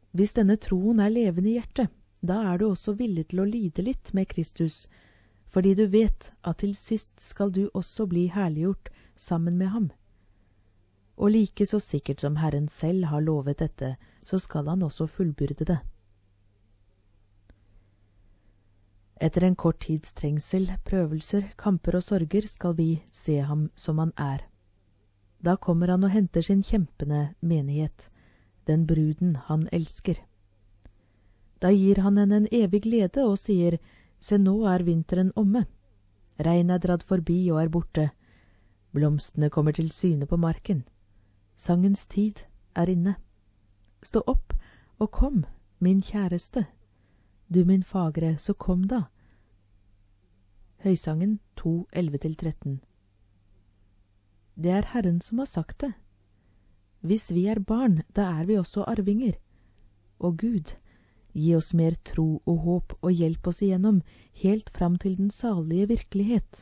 Hvis denne troen er levende i hjertet, da er du også villig til å lide litt med Kristus, fordi du vet at til sist skal du også bli herliggjort sammen med ham. Og like så sikkert som Herren selv har lovet dette, så skal han også fullbyrde det. Etter en kort tids trengsel, prøvelser, kamper og sorger skal vi se ham som han er. Da kommer han og henter sin kjempende menighet, den bruden han elsker. Da gir han henne en evig glede og sier, se nå er vinteren omme. Regn er dratt forbi og er borte. Blomstene kommer til syne på marken. Sangens tid er inne. Stå opp og kom, min kjæreste. Du min fagre, så kom da. Høysangen 2, 11-13. Det er Herren som har sagt det. Hvis vi er barn, da er vi også arvinger. Og Gud, gi oss mer tro og håp og hjelp oss igjennom, helt fram til den salige virkelighet.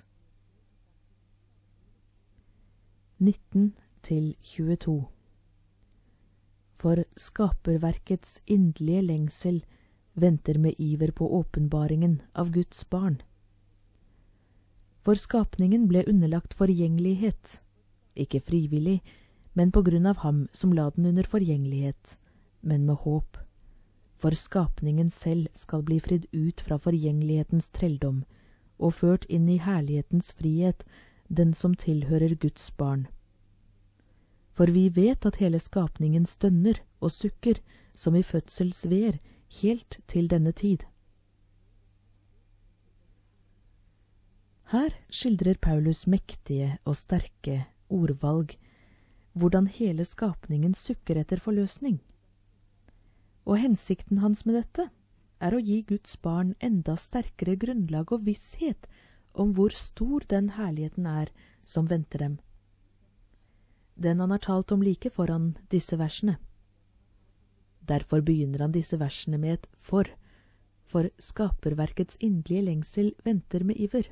19-22. For skaperverkets inderlige lengsel venter med iver på åpenbaringen av Guds barn. For skapningen ble underlagt forgjengelighet, ikke frivillig, men på grunn av ham som la den under forgjengelighet, men med håp. For skapningen selv skal bli fridd ut fra forgjengelighetens trelldom, og ført inn i herlighetens frihet, den som tilhører Guds barn. For vi vet at hele skapningen stønner og sukker, som i fødselsveer, helt til denne tid. Her skildrer Paulus mektige og sterke ordvalg, hvordan hele skapningen sukker etter forløsning. Og hensikten hans med dette er å gi Guds barn enda sterkere grunnlag og visshet om hvor stor den herligheten er som venter dem. Den han har talt om like foran disse versene. Derfor begynner han disse versene med et for skaperverkets inderlige lengsel venter med iver.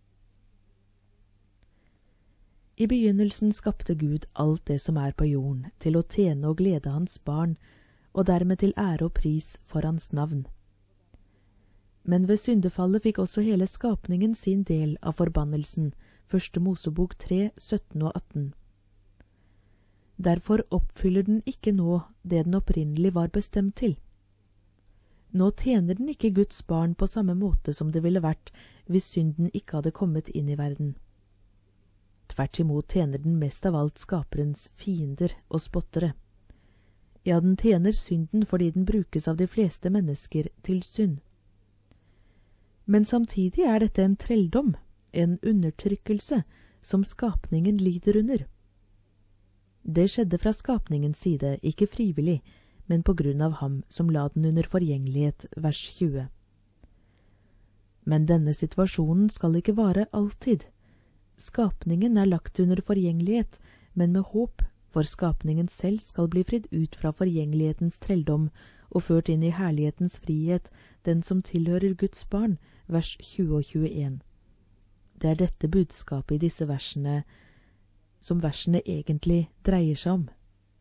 I begynnelsen skapte Gud alt det som er på jorden, til å tjene og glede hans barn, og dermed til ære og pris for hans navn. Men ved syndefallet fikk også hele skapningen sin del av forbannelsen, 1. Mosebok 3, 17 og 18. Derfor oppfyller den ikke nå det den opprinnelig var bestemt til. Nå tjener den ikke Guds barn på samme måte som det ville vært hvis synden ikke hadde kommet inn i verden. Tvert imot tjener den mest av alt skaperens fiender og spottere. Ja, den tjener synden fordi den brukes av de fleste mennesker til synd. Men samtidig er dette en trelldom, en undertrykkelse, som skapningen lider under. Det skjedde fra skapningens side, ikke frivillig, men på grunn av ham som la den under forgjengelighet, vers 20. Men denne situasjonen skal ikke vare alltid. Skapningen er lagt under forgjengelighet, men med håp, for skapningen selv skal bli fridd ut fra forgjengelighetens trelldom og ført inn i herlighetens frihet, den som tilhører Guds barn, vers 20 og 21. Det er dette budskapet i disse versene som versene egentlig dreier seg om.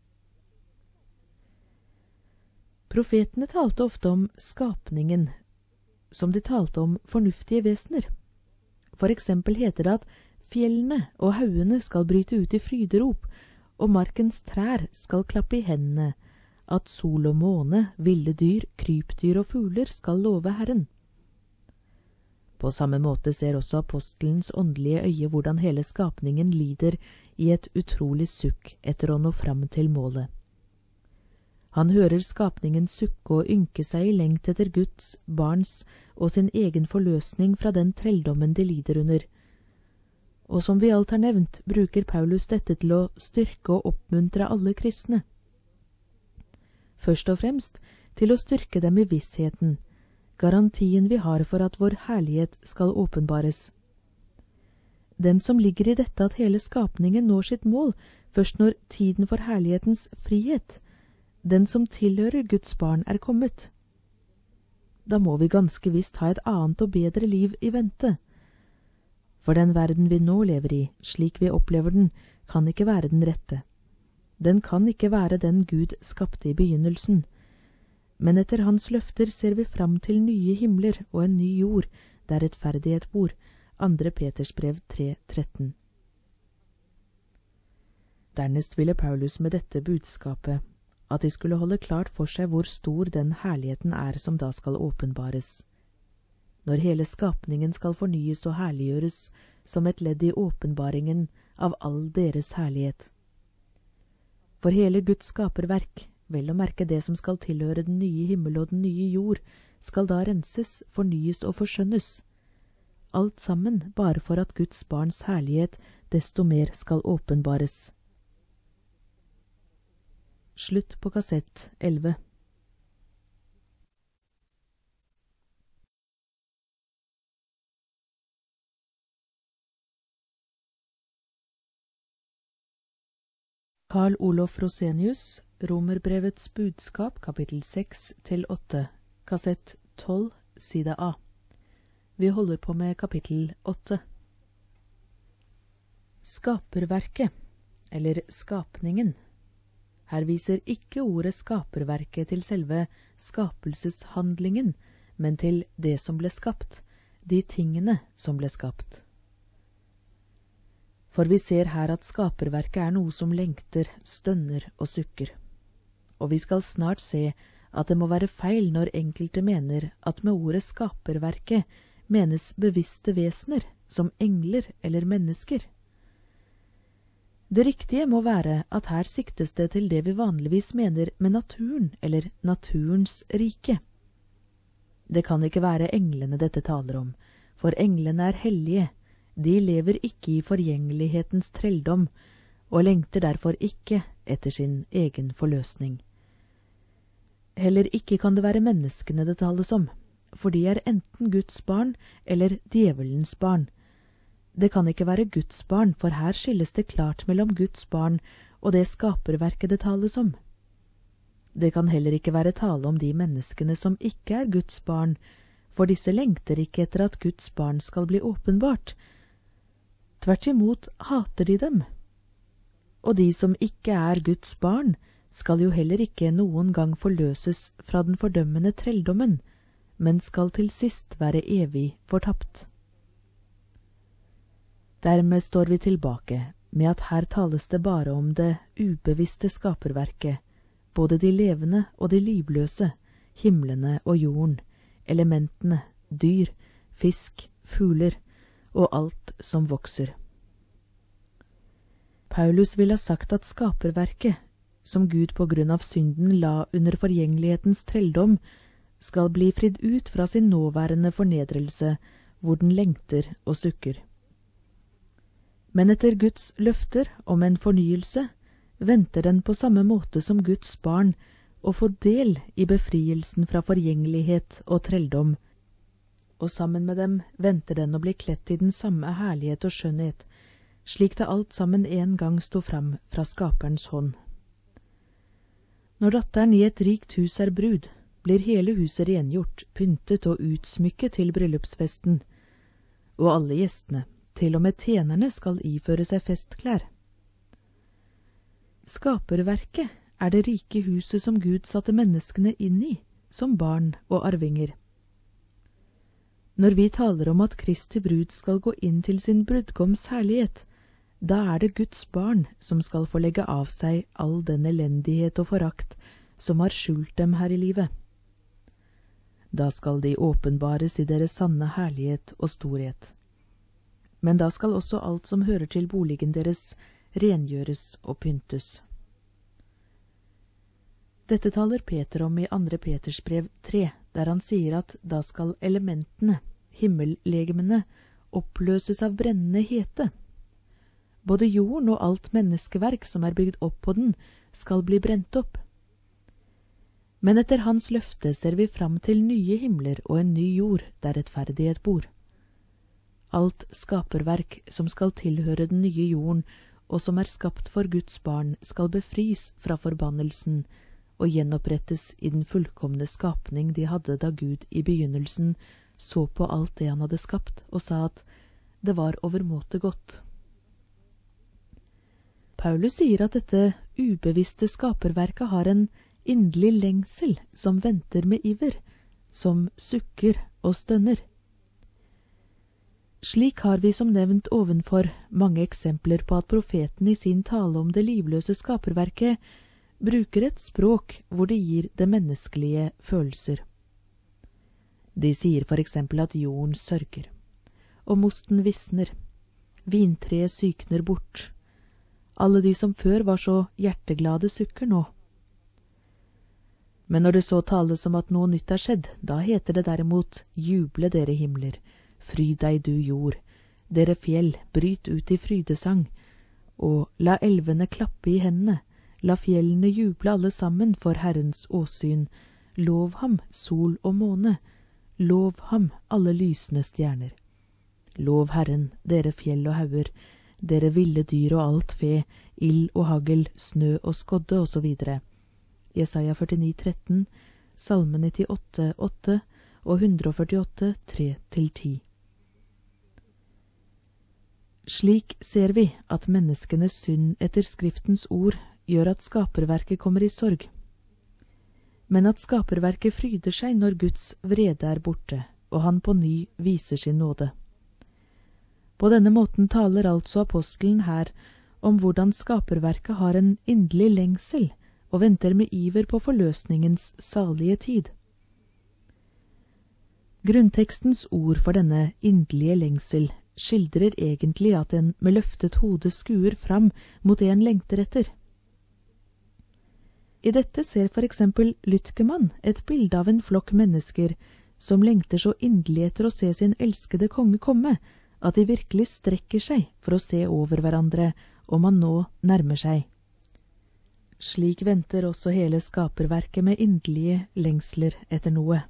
Profetene talte ofte om skapningen, som de talte om fornuftige vesener. For eksempel heter det at fjellene og haugene skal bryte ut i fryderop, og markens trær skal klappe i hendene, at sol og måne, ville dyr, krypdyr og fugler skal love Herren. På samme måte ser også apostelens åndelige øye hvordan hele skapningen lider i et utrolig sukk etter å nå fram til målet. Han hører skapningen sukke og ynke seg i lengt etter Guds, barns og sin egen forløsning fra den trelldommen de lider under. Og som vi alt har nevnt, bruker Paulus dette til å styrke og oppmuntre alle kristne. Først og fremst til å styrke dem i vissheten, garantien vi har for at vår herlighet skal åpenbares. Den som ligger i dette at hele skapningen når sitt mål, først når tiden for herlighetens frihet, den som tilhører Guds barn, er kommet. Da må vi ganske visst ha et annet og bedre liv i vente. For den verden vi nå lever i, slik vi opplever den, kan ikke være den rette. Den kan ikke være den Gud skapte i begynnelsen. Men etter hans løfter ser vi fram til nye himler og en ny jord, der rettferdighet bor. 2. Peters brev 3:13. Dernest ville Paulus med dette budskapet at de skulle holde klart for seg hvor stor den herligheten er som da skal åpenbares. Når hele skapningen skal fornyes og herliggjøres som et ledd i åpenbaringen av all deres herlighet. For hele Guds skaperverk, vel å merke det som skal tilhøre den nye himmel og den nye jord, skal da renses, fornyes og forskjønnes. Alt sammen bare for at Guds barns herlighet desto mer skal åpenbares. Slutt på kassett 11. Carl Olof Rosenius, Romerbrevets budskap, kapittel 6-8, kassett 12, side A. Vi holder på med kapittel 8. Skaperverket, eller skapningen. Her viser ikke ordet skaperverket til selve skapelseshandlingen, men til det som ble skapt, de tingene som ble skapt. For vi ser her at skaperverket er noe som lengter, stønner og sukker. Og vi skal snart se at det må være feil når enkelte mener at med ordet skaperverket menes bevisste vesener, som engler eller mennesker. Det riktige må være at her siktes det til det vi vanligvis mener med naturen, eller naturens rike. Det kan ikke være englene dette taler om, for englene er hellige. De lever ikke i forgjengelighetens trelldom, og lengter derfor ikke etter sin egen forløsning. Heller ikke kan det være menneskene det tales om, for de er enten Guds barn eller djevelens barn. Det kan ikke være Guds barn, for her skilles det klart mellom Guds barn og det skaperverket det tales om. Det kan heller ikke være tale om de menneskene som ikke er Guds barn, for disse lengter ikke etter at Guds barn skal bli åpenbart. Tvert imot hater de dem. Og de som ikke er Guds barn, skal jo heller ikke noen gang forløses fra den fordømmende trelldommen, men skal til sist være evig fortapt. Dermed står vi tilbake med at her tales det bare om det ubevisste skaperverket, både de levende og de livløse, himlene og jorden, elementene, dyr, fisk, fugler og alt som vokser. Paulus vil ha sagt at skaperverket, som Gud på grunn av synden la under forgjengelighetens trelldom, skal bli fridd ut fra sin nåværende fornedrelse, hvor den lengter og sukker. Men etter Guds løfter om en fornyelse, venter den på samme måte som Guds barn å få del i befrielsen fra forgjengelighet og trelldom, og sammen med dem venter den å bli kledt i den samme herlighet og skjønnhet, slik det alt sammen en gang sto fram fra skaperens hånd. Når datteren i et rikt hus er brud, blir hele huset rengjort, pyntet og utsmykket til bryllupsfesten, og alle gjestene, til og med tjenerne, skal iføre seg festklær. Skaperverket er det rike huset som Gud satte menneskene inn i, som barn og arvinger. Når vi taler om at Kristi brud skal gå inn til sin brudgoms herlighet, da er det Guds barn som skal få legge av seg all den elendighet og forakt som har skjult dem her i livet. Da skal de åpenbares i deres sanne herlighet og storhet. Men da skal også alt som hører til boligen deres rengjøres og pyntes. Dette taler Peter om i 2. Peters brev 3, der han sier at da skal elementene, himmellegemene, oppløses av brennende hete. Både jorden og alt menneskeverk som er bygd opp på den, skal bli brent opp. Men etter hans løfte ser vi fram til nye himler og en ny jord, der rettferdighet bor. Alt skaperverk som skal tilhøre den nye jorden, og som er skapt for Guds barn, skal befris fra forbannelsen og gjenopprettes i den fullkomne skapning de hadde da Gud i begynnelsen så på alt det han hadde skapt, og sa at det var overmåte godt. Paulus sier at dette ubevisste skaperverket har en inderlig lengsel som venter med iver, som sukker og stønner. Slik har vi som nevnt ovenfor mange eksempler på at profeten i sin tale om det livløse skaperverket bruker et språk hvor de gir det menneskelige følelser. De sier for eksempel at jorden sørger, og mosten visner, vintreet sykner bort. Alle de som før var så hjerteglade sukker nå. Men når det så tales om at noe nytt er skjedd, da heter det derimot, juble dere himler, fryd deg du jord, dere fjell, bryt ut i frydesang, og la elvene klappe i hendene, la fjellene juble alle sammen for Herrens åsyn, lov ham, sol og måne, lov ham, alle lysende stjerner. Lov Herren, dere fjell og hauger, dere ville dyr og alt fe, ild og hagl, snø og skodde, og så videre. Jesaja 49, 13, Salme 98, 8 og 148, 3-10. Slik ser vi at menneskenes synd etter Skriftens ord gjør at skaperverket kommer i sorg. Men at skaperverket fryder seg når Guds vrede er borte, og han på ny viser sin nåde. På denne måten taler altså apostelen her om hvordan skaperverket har en inderlig lengsel og venter med iver på forløsningens salige tid. Grunntekstens ord for denne inderlige lengsel skildrer egentlig at en med løftet hode skuer fram mot det en lengter etter. I dette ser for eksempel Lytkemann et bilde av en flokk mennesker som lengter så inderlig etter å se sin elskede konge komme, at de virkelig strekker seg for å se over hverandre om han nå nærmer seg. Slik venter også hele skaperverket med inderlige lengsler etter noe.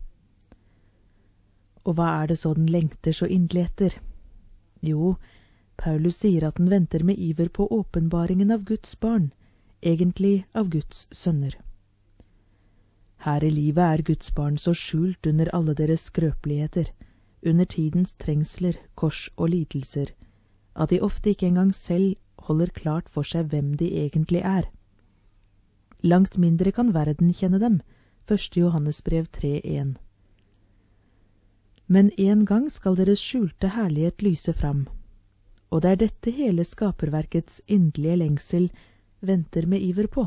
Og hva er det så den lengter så inderlig etter? Jo, Paulus sier at den venter med iver på åpenbaringen av Guds barn, egentlig av Guds sønner. Her i livet er Guds barn så skjult under alle deres skrøpeligheter, under tidens trengsler, kors og lidelser, at de ofte ikke engang selv holder klart for seg hvem de egentlig er. Langt mindre kan verden kjenne dem, 1. Johannesbrev 3,1. Men en gang skal deres skjulte herlighet lyse fram, og det er dette hele skaperverkets inderlige lengsel venter med iver på.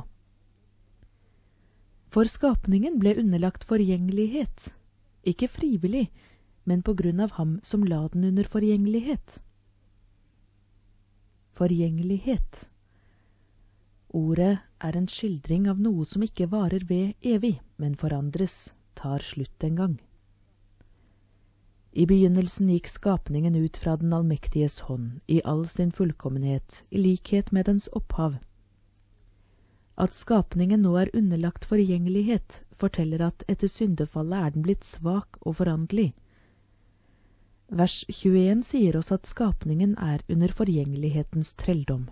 For skapningen ble underlagt forgjengelighet, ikke frivillig, men på grunn av ham som la den under forgjengelighet. Forgjengelighet. Ordet er en skildring av noe som ikke varer ved evig, men forandres, tar slutt en gang. I begynnelsen gikk skapningen ut fra den allmektiges hånd, i all sin fullkommenhet, i likhet med dens opphav. At skapningen nå er underlagt forgjengelighet, forteller at etter syndefallet er den blitt svak og foranderlig. Vers 21 sier oss at skapningen er under forgjengelighetens trelldom.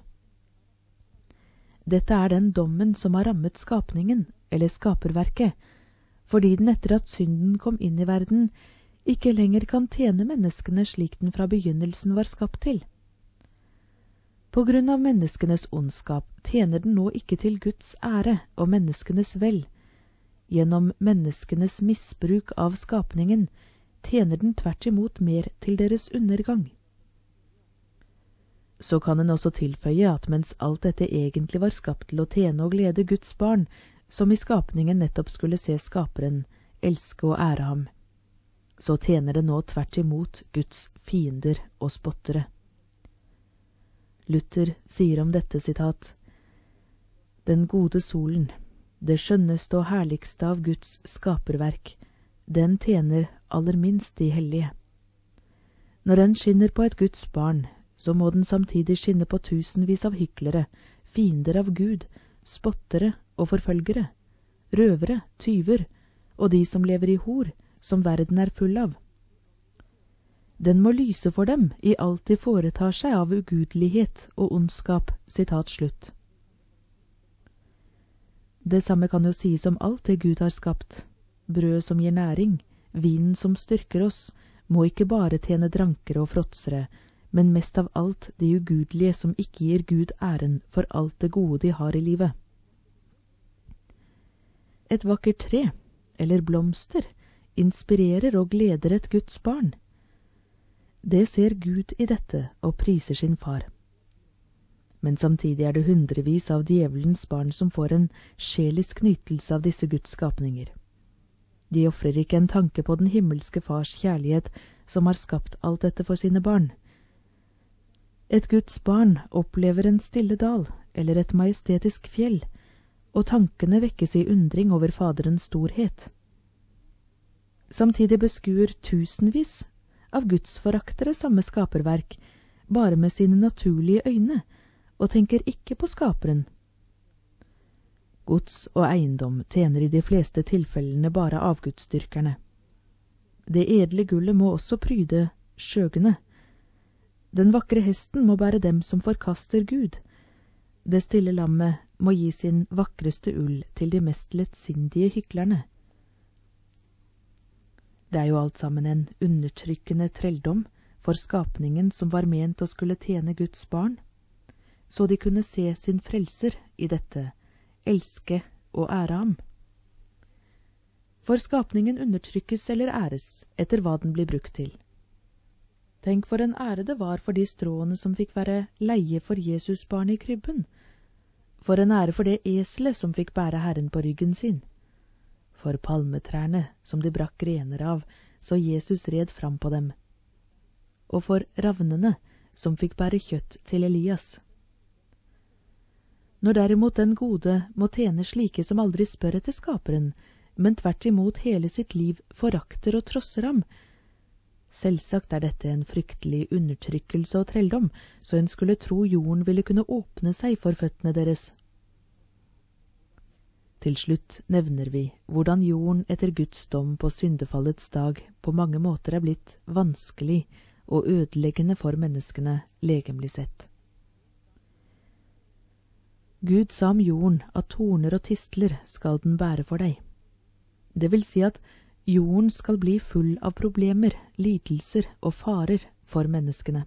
Dette er den dommen som har rammet skapningen, eller skaperverket, fordi den etter at synden kom inn i verden, ikke lenger kan tjene menneskene slik den fra begynnelsen var skapt til. På grunn av menneskenes ondskap tjener den nå ikke til Guds ære og menneskenes vel. Gjennom menneskenes misbruk av skapningen tjener den tvert imot mer til deres undergang. Så kan en også tilføye at mens alt dette egentlig var skapt til å tjene og glede Guds barn, som i skapningen nettopp skulle se skaperen, elske og ære ham, så tjener det nå tvert imot Guds fiender og spottere. Luther sier om dette sitat: Den gode solen, det skjønneste og herligste av Guds skaperverk, den tjener aller minst de hellige. Når den skinner på et Guds barn, så må den samtidig skinne på tusenvis av hyklere, fiender av Gud, spottere og forfølgere, røvere, tyver, og de som lever i hor, som verden er full av. Den må lyse for dem i alt de foretar seg av ugudelighet og ondskap, sitat slutt. Det samme kan jo sies om alt det Gud har skapt. Brød som gir næring, vinen som styrker oss, må ikke bare tjene drankere og fråtsere, men mest av alt de ugudelige som ikke gir Gud æren for alt det gode de har i livet. et vakkert tre eller blomster inspirerer og gleder et Guds barn. Det ser Gud i dette og priser sin far. Men samtidig er det hundrevis av djevelens barn som får en sjelisk nytelse av disse Guds skapninger. De offrer ikke en tanke på den himmelske fars kjærlighet som har skapt alt dette for sine barn. Et Guds barn opplever en stille dal eller et majestetisk fjell, og tankene vekkes i undring over Faderens storhet. Samtidig beskuer tusenvis av gudsforaktere samme skaperverk, bare med sine naturlige øyne, og tenker ikke på skaperen. Gods og eiendom tjener i de fleste tilfellene bare avgudsdyrkerne. Det edle gullet må også pryde skjøgene. Den vakre hesten må bære dem som forkaster Gud. Det stille lammet må gi sin vakreste ull til de mest lettsindige hyklerne. Det er jo alt sammen en undertrykkende trelldom for skapningen som var ment å skulle tjene Guds barn, så de kunne se sin frelser i dette, elske og ære ham. For skapningen undertrykkes eller æres etter hva den blir brukt til. Tenk for en ære det var for de stråene som fikk være leie for Jesusbarnet i krybben, for en ære for det eselet som fikk bære Herren på ryggen sin, for palmetrærne som de brakk grener av, så Jesus red fram på dem, og for ravnene som fikk bære kjøtt til Elias. Når derimot den gode må tjene slike som aldri spør etter skaperen, men tvert imot hele sitt liv forakter og trosser ham, selvsagt er dette en fryktelig undertrykkelse og trelldom, så en skulle tro jorden ville kunne åpne seg for føttene deres. Til slutt nevner vi hvordan jorden etter Guds dom på syndefallets dag på mange måter er blitt vanskelig og ødeleggende for menneskene legemlig sett. Gud sa om jorden at torner og tistler skal den bære for deg. Det vil si at jorden skal bli full av problemer, lidelser og farer for menneskene.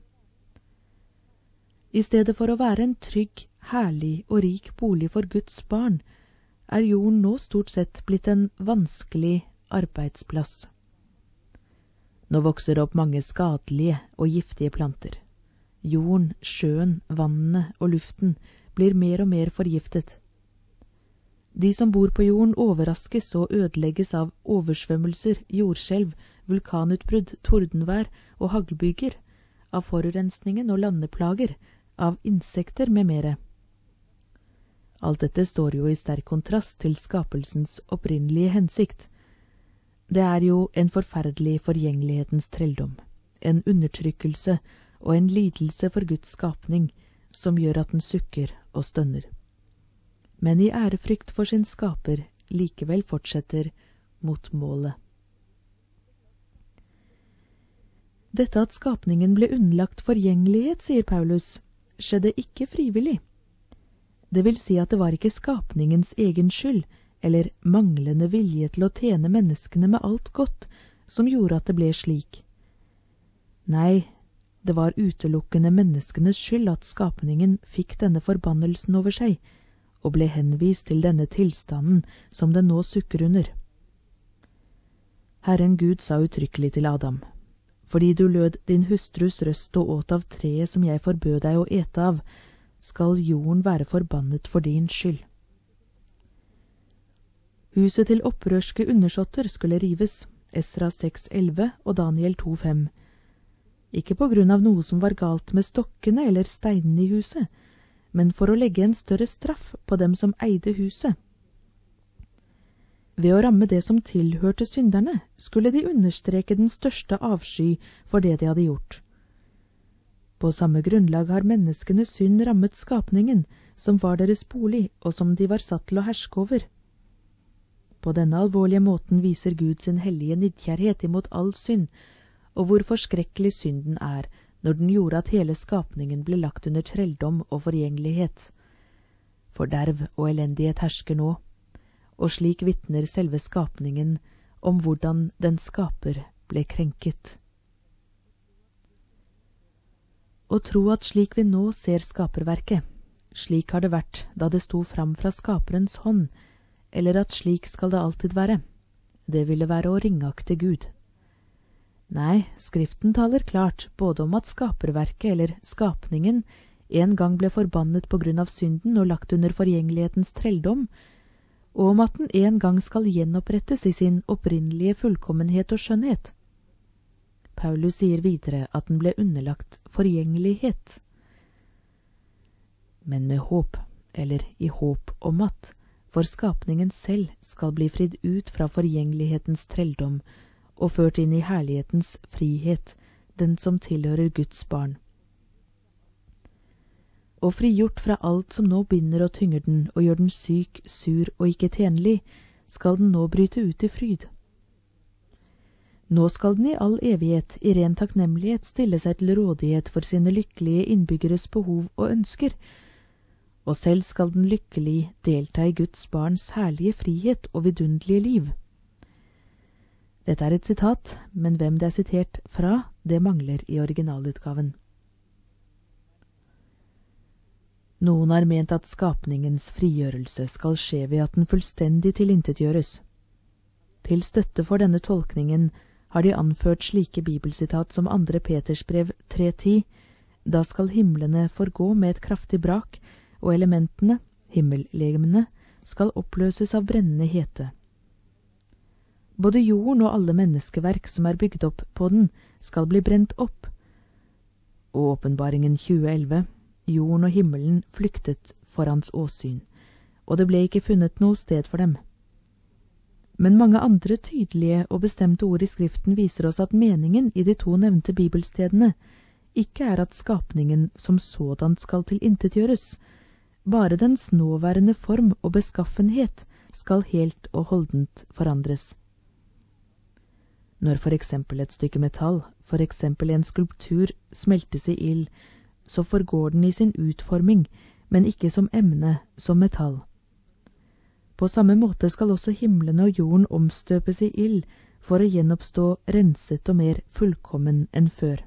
I stedet for å være en trygg, herlig og rik bolig for Guds barn, er jorden nå stort sett blitt en vanskelig arbeidsplass. Nå vokser det opp mange skadelige og giftige planter. Jorden, sjøen, vannene og luften blir mer og mer forgiftet. De som bor på jorden overraskes og ødelegges av oversvømmelser, jordskjelv, vulkanutbrudd, tordenvær og haglbyger, av forurensningen og landeplager, av insekter med mere. Alt dette står jo i sterk kontrast til skapelsens opprinnelige hensikt. Det er jo en forferdelig forgjengelighetens trelldom, en undertrykkelse og en lidelse for Guds skapning som gjør at den sukker og stønner. Men i ærefrykt for sin skaper likevel fortsetter mot målet. Dette at skapningen ble underlagt forgjengelighet, sier Paulus, skjedde ikke frivillig. Det vil si at det var ikke skapningens egen skyld, eller manglende vilje til å tjene menneskene med alt godt, som gjorde at det ble slik. Nei, det var utelukkende menneskenes skyld at skapningen fikk denne forbannelsen over seg, og ble henvist til denne tilstanden som den nå sukker under. Herren Gud sa uttrykkelig til Adam, fordi du lød din hustrus røst og åt av treet som jeg forbød deg å ete av, skal jorden være forbannet for din skyld. Huset til opprørske undersåtter skulle rives, Esra 6,11 og Daniel 2,5. Ikke på grunn av noe som var galt med stokkene eller steinene i huset, men for å legge en større straff på dem som eide huset. Ved å ramme det som tilhørte synderne, skulle de understreke den største avsky for det de hadde gjort. På samme grunnlag har menneskenes synd rammet skapningen, som var deres bolig, og som de var satt til å herske over. På denne alvorlige måten viser Gud sin hellige nidkjærhet imot all synd, og hvor forskrekkelig synden er, når den gjorde at hele skapningen ble lagt under trelldom og forgjengelighet. Forderv og elendighet hersker nå, og slik vitner selve skapningen om hvordan den skaper ble krenket. Å tro at slik vi nå ser skaperverket, slik har det vært da det sto fram fra skaperens hånd, eller at slik skal det alltid være. Det ville være å ringakte Gud. Nei, Skriften taler klart både om at skaperverket eller skapningen en gang ble forbannet på grunn av synden og lagt under forgjengelighetens trelldom, og om at den en gang skal gjenopprettes i sin opprinnelige fullkommenhet og skjønnhet. Paulus sier videre at den ble underlagt forgjengelighet. Men med håp, eller i håp om at, for skapningen selv skal bli fridd ut fra forgjengelighetens trelldom og ført inn i herlighetens frihet, den som tilhører Guds barn. Og frigjort fra alt som nå binder og tynger den og gjør den syk, sur og ikke tjenlig, skal den nå bryte ut i fryd. Nå skal den i all evighet i ren takknemlighet stille seg til rådighet for sine lykkelige innbyggeres behov og ønsker, og selv skal den lykkelig delta i Guds barns herlige frihet og vidunderlige liv. Dette er et sitat, men hvem det er sitert fra, det mangler i originalutgaven. Noen har ment at skapningens frigjørelse skal skje ved at den fullstendig tilintetgjøres. Til støtte for denne tolkningen har de anført slike bibelsitat som 2. Peters brev 3:10, da skal himlene forgå med et kraftig brak, og elementene, himmellegemene, skal oppløses av brennende hete. Både jorden og alle menneskeverk som er bygd opp på den, skal bli brent opp. Og Åpenbaringen 2011, jorden og himmelen flyktet for hans åsyn, og det ble ikke funnet noe sted for dem. Men mange andre tydelige og bestemte ord i Skriften viser oss at meningen i de to nevnte bibelstedene ikke er at skapningen som sådan skal tilintetgjøres, bare dens nåværende form og beskaffenhet skal helt og holdent forandres. Når for eksempel et stykke metall, for eksempel en skulptur, smeltes i ild, så forgår den i sin utforming, men ikke som emne, som metall. På samme måte skal også himmelen og jorden omstøpes i ild for å gjenoppstå renset og mer fullkommen enn før.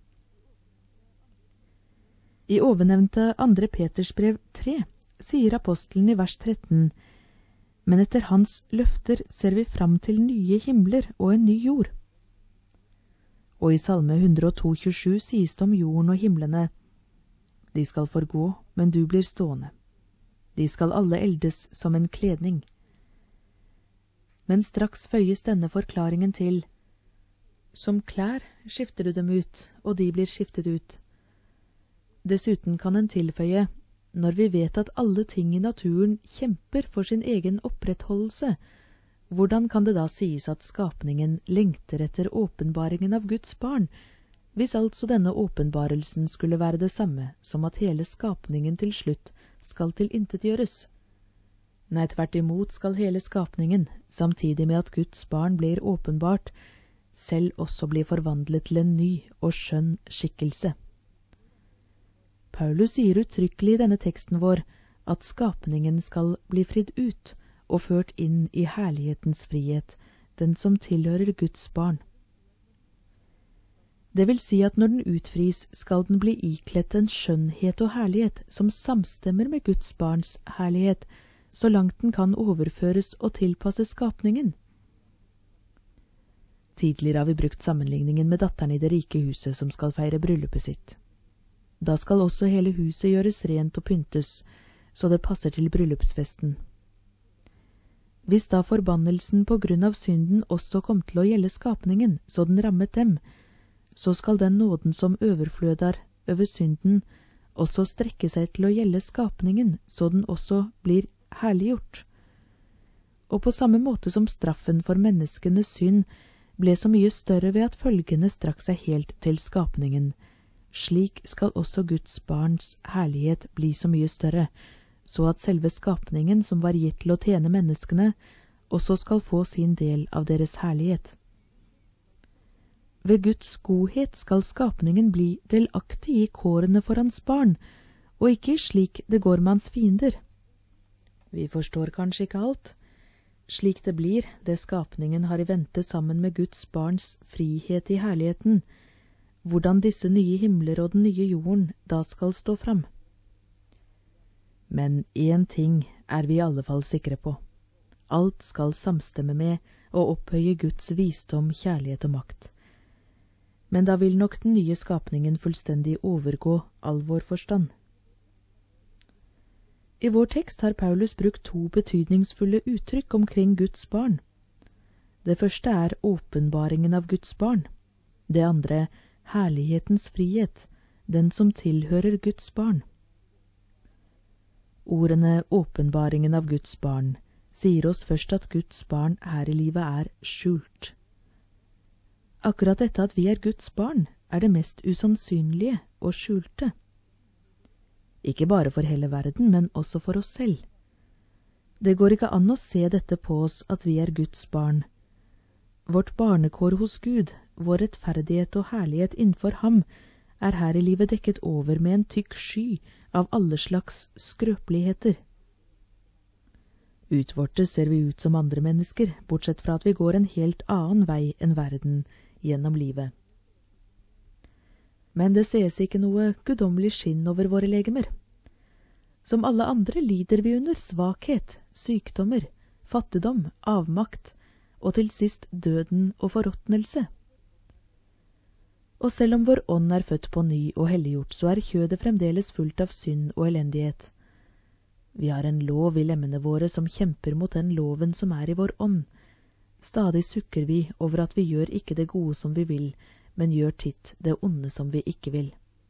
I ovennevnte 2. Peters brev 3 sier apostelen i vers 13: «Men etter hans løfter ser vi fram til nye himler og en ny jord.» Og i Salme 102,27 sies det om jorden og himlene: «De skal forgå, men du blir stående. De skal alle eldes som en kledning.» Men straks føyes denne forklaringen til: «Som klær skifter du dem ut, og de blir skiftet ut.» Dessuten kan en tilføye: når vi vet at alle ting i naturen kjemper for sin egen opprettholdelse, hvordan kan det da sies at skapningen lengter etter åpenbaringen av Guds barn, hvis altså denne åpenbarelsen skulle være det samme som at hele skapningen til slutt skal tilintetgjøres? Nei, tvert imot skal hele skapningen, samtidig med at Guds barn blir åpenbart, selv også bli forvandlet til en ny og skjønn skikkelse. Paulus sier uttrykkelig i denne teksten vår at skapningen skal bli fridd ut og ført inn i herlighetens frihet, den som tilhører Guds barn. Det vil si at når den utfris, skal den bli ikledt en skjønnhet og herlighet som samstemmer med Guds barns herlighet, så langt den kan overføres og tilpasses skapningen. Tidligere har vi brukt sammenligningen med datteren i det rike huset som skal feire bryllupet sitt. Da skal også hele huset gjøres rent og pyntes, så det passer til bryllupsfesten. Hvis da forbannelsen på grunn av synden også kom til å gjelde skapningen, så den rammet dem, så skal den nåden som overfløder over synden, også strekke seg til å gjelde skapningen, så den også blir herliggjort. Og på samme måte som straffen for menneskenes synd ble så mye større ved at følgene strakk seg helt til skapningen, slik skal også Guds barns herlighet bli så mye større, så at selve skapningen som var gitt til å tjene menneskene, også skal få sin del av deres herlighet. Ved Guds godhet skal skapningen bli delaktig i kårene for hans barn, og ikke slik det går med hans fiender. Vi forstår kanskje ikke alt. Slik det blir, det skapningen har i vente sammen med Guds barns frihet i herligheten, hvordan disse nye himler og den nye jorden da skal stå fram. Men én ting er vi i alle fall sikre på. alt skal samstemme med og opphøye Guds visdom, kjærlighet og makt. Men da vil nok den nye skapningen fullstendig overgå all vår forstand. I vår tekst har Paulus brukt 2 betydningsfulle uttrykk omkring Guds barn. Det første er åpenbaringen av Guds barn. Det andre, herlighetens frihet, den som tilhører Guds barn. Ordene åpenbaringen av Guds barn sier oss først at Guds barn her i livet er skjult. Akkurat dette at vi er Guds barn, er det mest usannsynlige og skjulte. Ikke bare for hele verden, men også for oss selv. Det går ikke an å se dette på oss at vi er Guds barn. Vårt barnekår hos Gud, vår rettferdighet og herlighet innenfor ham, er her i livet dekket over med en tykk sky av alle slags skrøpeligheter. Utvortes ser vi ut som andre mennesker, bortsett fra at vi går en helt annen vei enn verden gjennom livet. Men det ses ikke noe guddommelig skinn over våre legemer. Som alle andre lider vi under svakhet, sykdommer, fattigdom, avmakt og til sist døden og forråtnelse. Og selv om vår ånd er født på ny og helliggjort, så er kjødet fremdeles fullt av synd og elendighet. Vi har en lov i lemmene våre som kjemper mot den loven som er i vår ånd. Stadig sukker vi over at vi gjør ikke det gode som vi vil, men gjør titt det onde som vi ikke vil.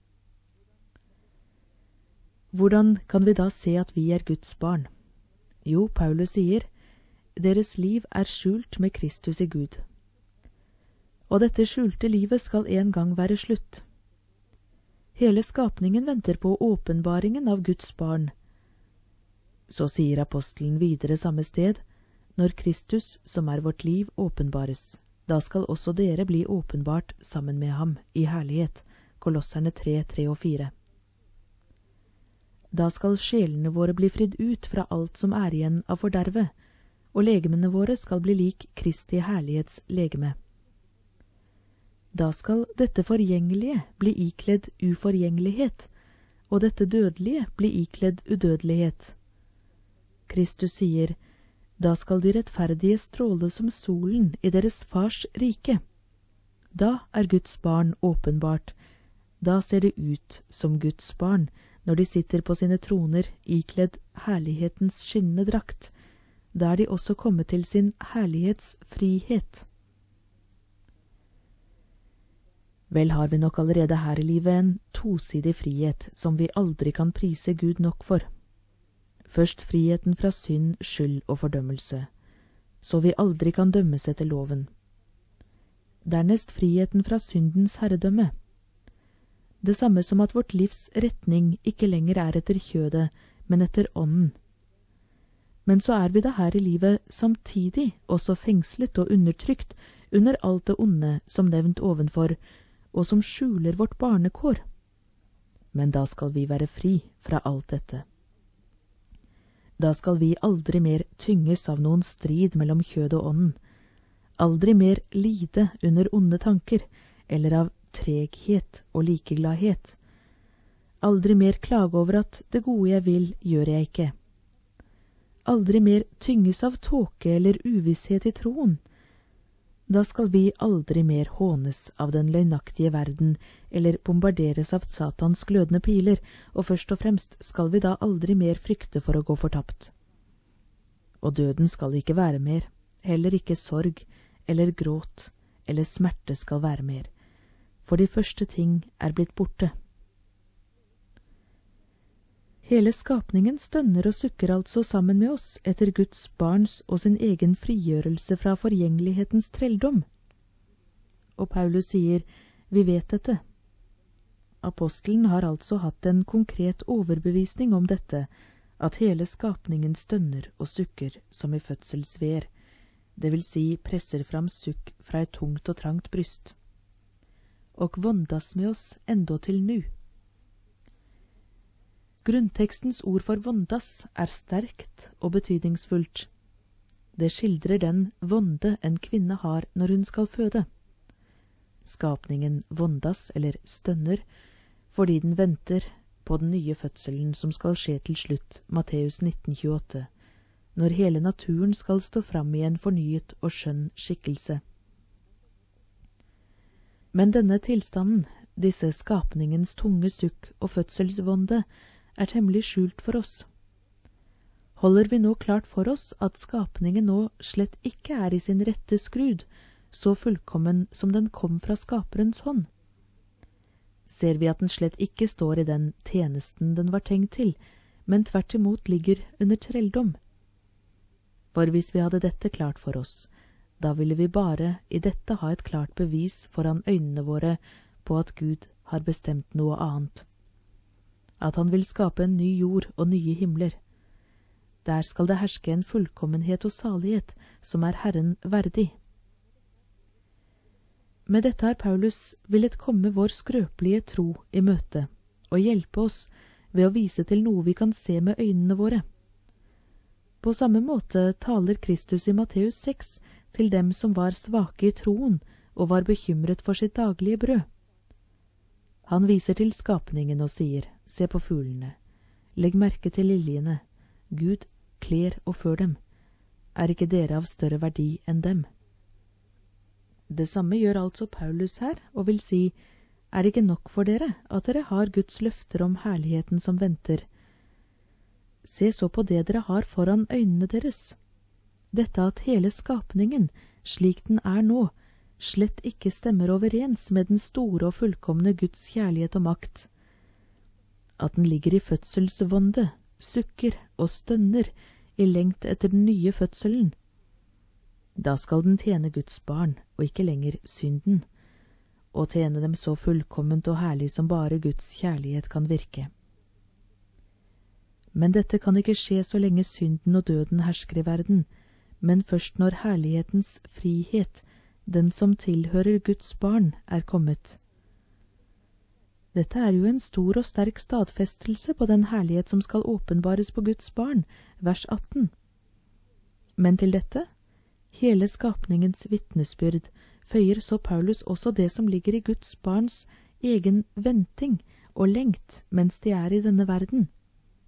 Hvordan kan vi da se at vi er Guds barn? Jo, Paulus sier, deres liv er skjult med Kristus i Gud. Og dette skjulte livet skal en gang være slutt. Hele skapningen venter på åpenbaringen av Guds barn. Så sier apostelen videre samme sted, når Kristus, som er vårt liv, åpenbares, da skal også dere bli åpenbart sammen med ham i herlighet. Kolosserne 3, 3 og 4. Da skal sjelene våre bli fridd ut fra alt som er igjen av forderve, og legemene våre skal bli lik Kristi herlighets legeme. Da skal dette forgjengelige bli ikledd uforgjengelighet, og dette dødelige bli ikledd udødelighet. Kristus sier, da skal de rettferdige stråle som solen i deres fars rike. Da er Guds barn åpenbart. Da ser de ut som Guds barn, når de sitter på sine troner ikledd herlighetens skinnende drakt. Da er de også kommet til sin herlighetsfrihet. Vel har vi nok allerede her i livet en tosidig frihet som vi aldri kan prise Gud nok for. Først friheten fra synd, skyld og fordømmelse, så vi aldri kan dømmes etter loven. Dernest friheten fra syndens herredømme. Det samme som at vårt livs retning ikke lenger er etter kjødet, men etter ånden. Men så er vi da her i livet samtidig også fengslet og undertrykt under alt det onde som nevnt ovenfor, og som skjuler vårt barnekår. Men da skal vi være fri fra alt dette. Da skal vi aldri mer tynges av noen strid mellom kjød og ånden, aldri mer lide under onde tanker, eller av treghet og likegladhet, aldri mer klage over at det gode jeg vil, gjør jeg ikke, aldri mer tynges av tåke eller uvisshet i troen. Da skal vi aldri mer hånes av den løgnaktige verden, eller bombarderes av Satans glødende piler, og først og fremst skal vi da aldri mer frykte for å gå fortapt. Og døden skal ikke være mer, heller ikke sorg, eller gråt, eller smerte skal være mer, for de første ting er blitt borte. Hele skapningen stønner og sukker altså sammen med oss etter Guds barns og sin egen frigjørelse fra forgjengelighetens trelldom. Og Paulus sier, vi vet dette. Apostelen har altså hatt en konkret overbevisning om dette, at hele skapningen stønner og sukker som i fødselsver, det vil si presser fram sukk fra et tungt og trangt bryst. Og vondas med oss enda til nu. Grunntekstens ord for vondas er sterkt og betydningsfullt. Det skildrer den vonde en kvinne har når hun skal føde. Skapningen vondas eller stønner fordi den venter på den nye fødselen som skal skje til slutt, Matteus 19,28. når hele naturen skal stå fram i en fornyet og skjønn skikkelse. Men denne tilstanden, disse skapningens tunge sukk og fødselsvonde, er temmelig skjult for oss. Holder vi nå klart for oss at skapningen nå slett ikke er i sin rette skrud, så fullkommen som den kom fra skaperens hånd? Ser vi at den slett ikke står i den tjenesten den var tenkt til, men tvert imot ligger under trelldom? For hvis vi hadde dette klart for oss, da ville vi bare i dette ha et klart bevis foran øynene våre på at Gud har bestemt noe annet. At han vil skape en ny jord og nye himler. Der skal det herske en fullkommenhet og salighet som er Herren verdig. Med dette har Paulus villet komme vår skrøpelige tro i møte og hjelpe oss ved å vise til noe vi kan se med øynene våre. På samme måte taler Kristus i Matteus 6 til dem som var svake i troen og var bekymret for sitt daglige brød. Han viser til skapningen og sier, se på fuglene, legg merke til liljene, Gud kler og før dem. Er ikke dere av større verdi enn dem? Det samme gjør altså Paulus her, og vil si, er det ikke nok for dere at dere har Guds løfter om herligheten som venter? Se så på det dere har foran øynene deres. Dette at hele skapningen, slik den er nå, slett ikke stemmer overens med den store og fullkomne Guds kjærlighet og makt. At den ligger i fødselsvonde, sukker og stønner i lengt etter den nye fødselen. Da skal den tjene Guds barn, og ikke lenger synden, og tjene dem så fullkomment og herlig som bare Guds kjærlighet kan virke. Men dette kan ikke skje så lenge synden og døden hersker i verden, men først når herlighetens frihet, den som tilhører Guds barn, er kommet. Dette er jo en stor og sterk stadfestelse på den herlighet som skal åpenbares på Guds barn, vers 18. Men til dette, hele skapningens vitnesbyrd, føyer så Paulus også det som ligger i Guds barns egen venting og lengt mens de er i denne verden.